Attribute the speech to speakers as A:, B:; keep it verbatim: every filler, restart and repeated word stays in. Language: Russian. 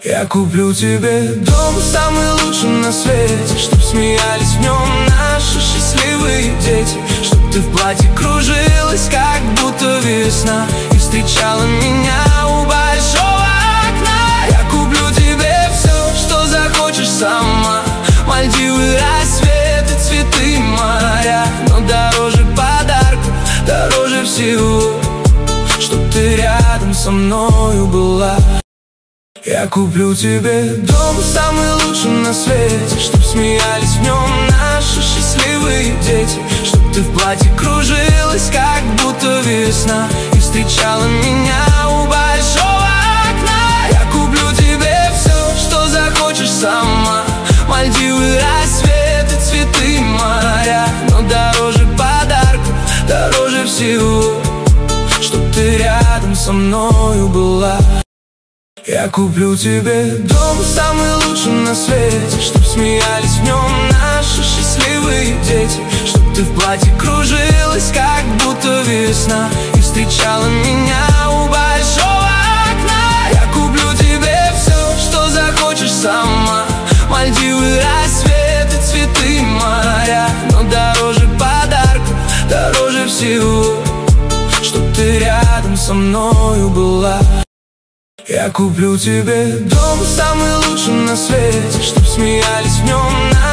A: Я куплю тебе дом самый лучший на свете, чтоб смеялись в нем наши счастливые дети, чтоб ты в платье кружилась, как будто весна, и встречала меня у большого окна. Я куплю тебе все, что захочешь сама: Мальдивы, рассветы, цветы, моря. Но дороже подарков, дороже всего, чтоб ты рядом со мною была. Я куплю тебе дом самый лучший на свете, чтоб смеялись в нем наши счастливые дети, чтоб ты в платье кружилась, как будто весна, и встречала меня у большого окна. Я куплю тебе все, что захочешь сама: Мальдивы, рассветы, цветы, моря. Но дороже подарков, дороже всего, чтоб ты рядом со мною была. Я куплю тебе дом самый лучший на свете, чтоб смеялись в нем наши счастливые дети, чтоб ты в платье кружилась, как будто весна, и встречала меня у большого окна. Я куплю тебе все, что захочешь сама: Мальдивы, рассветы, цветы, моря. Но дороже подарков, дороже всего, чтоб ты рядом со мною была. Я куплю тебе дом самый лучший на свете, чтоб смеялись в нем